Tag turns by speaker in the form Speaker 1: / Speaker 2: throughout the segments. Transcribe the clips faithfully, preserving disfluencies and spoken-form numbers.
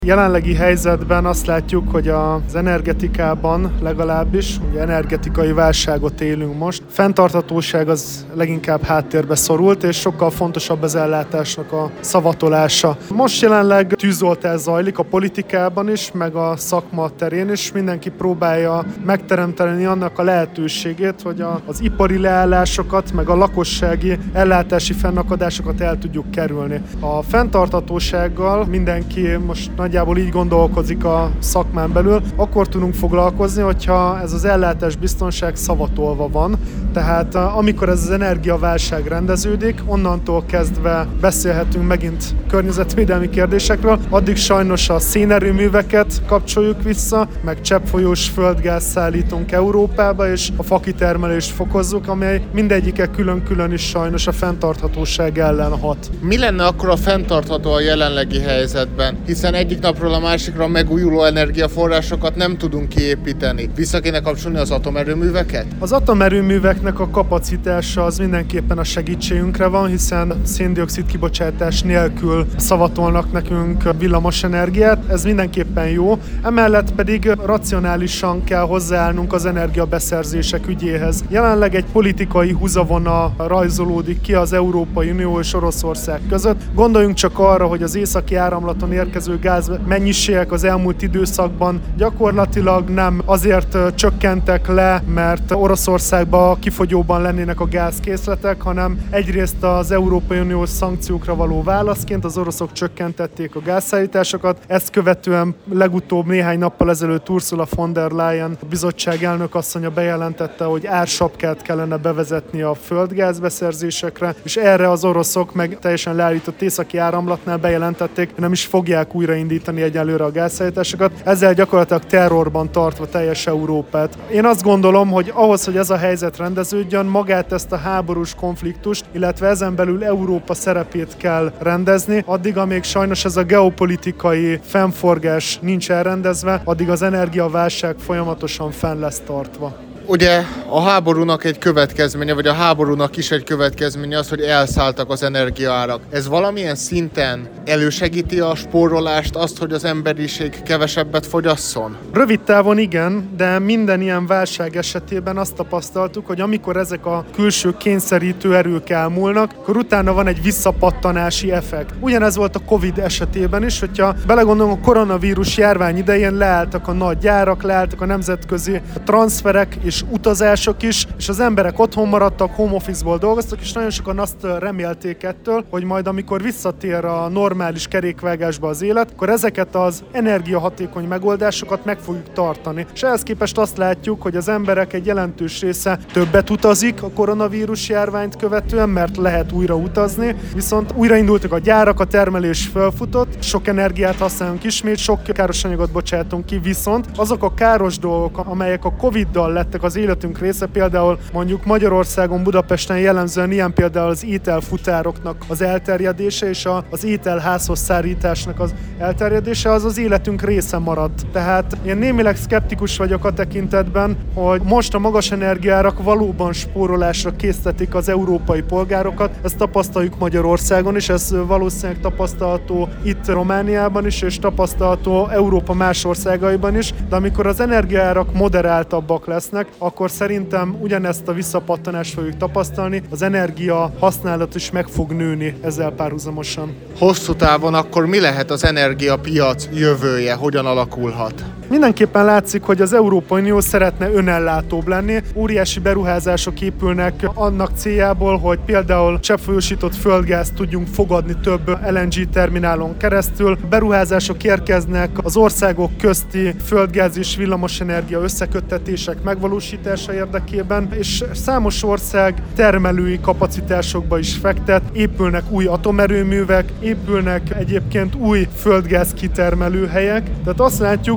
Speaker 1: Jelenlegi helyzetben azt látjuk, hogy az energetikában legalábbis, ugye energetikai válságot élünk most. Fenntarthatóság az leginkább háttérbe szorult, és sokkal fontosabb az ellátásnak a szavatolása. Most jelenleg tűzoltás zajlik a politikában is, meg a szakma terén is. Mindenki próbálja megteremteni annak a lehetőségét, hogy az ipari leállásokat, meg a lakossági ellátási fennakadásokat el tudjuk kerülni. A fenntarthatósággal mindenki most nagyjából így gondolkozik a szakmán belül, akkor tudunk foglalkozni, hogyha ez az ellátás biztonság szavatolva van. Tehát amikor ez az energiaválság rendeződik, onnantól kezdve beszélhetünk megint környezetvédelmi kérdésekről, addig sajnos a szénerőműveket kapcsoljuk vissza, meg cseppfolyós földgáz szállítunk Európába, és a fakitermelést fokozzuk, amely mindegyike külön-külön is sajnos a fenntarthatóság ellen hat.
Speaker 2: Mi lenne akkor a fenntartható a jelenlegi helyzetben? Hiszen egyik napról a másikra megújuló energiaforrásokat nem tudunk kiépíteni. Vissza kéne kapcsolni az atomerőműveket?
Speaker 1: Az atomerőműveknek a kapacitása az mindenképpen a segítségünkre van, hiszen szén-dioxid kibocsátás nélkül szavatolnak nekünk villamos energiát. Ez mindenképpen jó. Emellett pedig racionálisan kell hozzáállnunk az energiabeszerzések ügyéhez. Jelenleg egy politikai húzavona rajzolódik ki az Európai Unió és Oroszország között. Gondoljunk csak arra, hogy az északi áramlaton érkező gáz mennyiségek az elmúlt időszakban gyakorlatilag nem azért csökkentek le, mert Oroszországban kifogyóban lennének a gázkészletek, hanem egyrészt az Európai Uniós szankciókra való válaszként az oroszok csökkentették a gázszállításokat. Ezt követően legutóbb néhány nappal ezelőtt Ursula von der Leyen, a bizottság elnök asszonya bejelentette, hogy ársapkát kellene bevezetni a földgázbeszerzésekre, és erre az oroszok meg teljesen leállított északi áramlatnál bejelentették, hogy nem is fogják újraindítani egyelőre a gázszállításokat, ezzel gyakorlatilag terrorban tartva teljes Európát. Én azt gondolom, hogy ahhoz, hogy ez a helyzet rendeződjön, magát ezt a háborús konfliktust, illetve ezen belül Európa szerepét kell rendezni, addig, amíg sajnos ez a geopolitikai fennforgás nincs elrendezve, addig az energiaválság folyamatosan fenn lesz tartva.
Speaker 2: Ugye a háborúnak egy következménye, vagy a háborúnak is egy következménye az, hogy elszálltak az energiaárak. Ez valamilyen szinten elősegíti a spórolást, azt, hogy az emberiség kevesebbet fogyasszon?
Speaker 1: Rövid távon igen, de minden ilyen válság esetében azt tapasztaltuk, hogy amikor ezek a külső kényszerítő erők elmúlnak, akkor utána van egy visszapattanási effekt. Ugyanez volt a Covid esetében is, hogyha belegondolunk, a koronavírus járvány idején leálltak a nagy gyárak, leálltak a nemzetközi transferek és utazások is, és az emberek otthon maradtak, home office-ból dolgoztak, és nagyon sokan azt remélték ettől, hogy majd amikor visszatér a normális kerékvágásba az élet, akkor ezeket az energiahatékony megoldásokat meg fogjuk tartani. És ehhez képest azt látjuk, hogy az emberek egy jelentős része többet utazik a koronavírus járványt követően, mert lehet újra utazni, viszont újraindultak a gyárak, a termelés felfutott, sok energiát használunk ismét, sok káros anyagot bocsátunk ki, viszont azok a káros dolgok, amelyek a Coviddal lettek az életünk része, például mondjuk Magyarországon, Budapesten jellemzően ilyen például az ételfutároknak az elterjedése és az ételházhoz szárításnak az elterjedése, az az életünk része maradt. Tehát én némileg szkeptikus vagyok a tekintetben, hogy most a magas energiárak valóban spórolásra késztetik az európai polgárokat. Ezt tapasztaljuk Magyarországon is, ez valószínűleg tapasztalható itt Romániában is, és tapasztalható Európa más országaiban is, de amikor az energiaárak moderáltabbak lesznek, akkor szerintem ugyanezt a visszapattanást fogjuk tapasztalni, az energia használat is meg fog nőni ezzel párhuzamosan.
Speaker 2: Hosszú távon akkor mi lehet az energiapiac jövője, hogyan alakulhat?
Speaker 1: Mindenképpen látszik, hogy az Európai Unió szeretne önellátóbb lenni. Óriási beruházások épülnek annak céljából, hogy például cseppfolyósított földgázt tudjunk fogadni több el en gé terminálon keresztül. Beruházások érkeznek az országok közti földgáz és villamosenergia összeköttetések megvalósítása érdekében, és számos ország termelői kapacitásokba is fektet, épülnek új atomerőművek, épülnek egyébként új földgáz kitermelőhelyek. Tehát azt látjuk, hogy az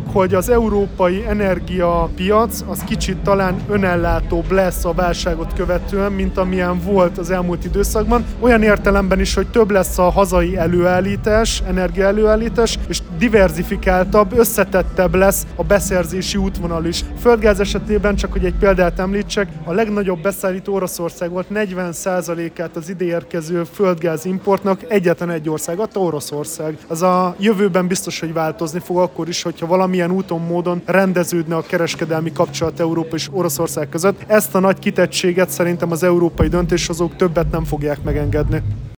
Speaker 1: az európai energiapiac az kicsit talán önellátóbb lesz a válságot követően, mint amilyen volt az elmúlt időszakban. Olyan értelemben is, hogy több lesz a hazai előállítás, energiaelőállítás, és diverzifikáltabb, összetettebb lesz a beszerzési útvonal is. Földgáz esetében, csak hogy egy példát említsek, a legnagyobb beszállító Oroszország volt, negyven százalékát az ide érkező földgáz importnak egyetlen egy ország, adta Oroszország. Az a jövőben biztos, hogy változni fog akkor is, hogyha valamilyen úton, módon rendeződne a kereskedelmi kapcsolat Európa és Oroszország között. Ezt a nagy kitettséget szerintem az európai döntéshozók többet nem fogják megengedni.